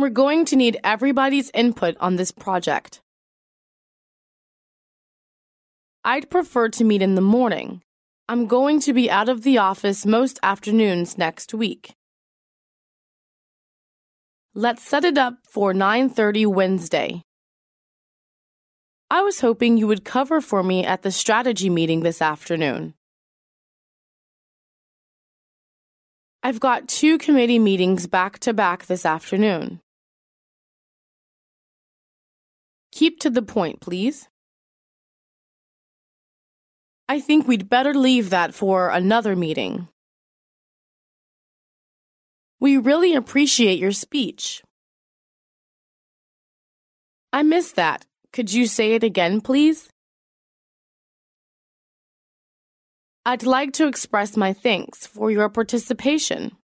We're going to need everybody's input on this project. I'd prefer to meet in the morning. I'm going to be out of the office most afternoons next week. Let's set it up for 9:30 Wednesday. I was hoping you would cover for me at the strategy meeting this afternoon. I've got 2 committee meetings back-to-back this afternoon. Keep to the point, please. I think we'd better leave that for another meeting. We really appreciate your speech. I missed that. Could you say it again, please? I'd like to express my thanks for your participation.